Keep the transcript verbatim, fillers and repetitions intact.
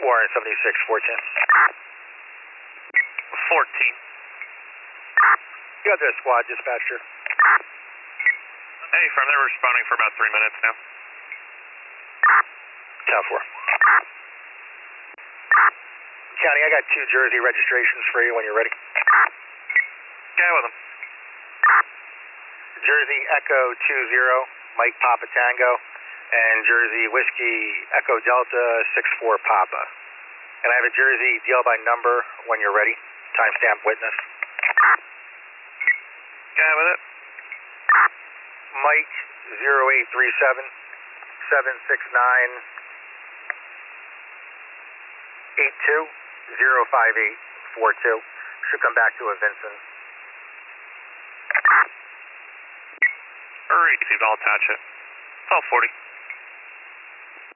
Warren seventy-six fourteen. fourteen. You got their squad, dispatcher. Hey, from there, responding for about three minutes now. ten four. County, I got two Jersey registrations for you when you're ready. Yeah, with them. Jersey Echo two zero, Mike Papa Tango, and Jersey Whiskey Echo Delta six four Papa. And I have a Jersey deal by number when you're ready. Timestamp witness. Yeah, with it. Mike zero eight three seven, seven six nine, eight two zero five eight four two. Should come back to a Vincent. Received, I'll attach it. twelve forty.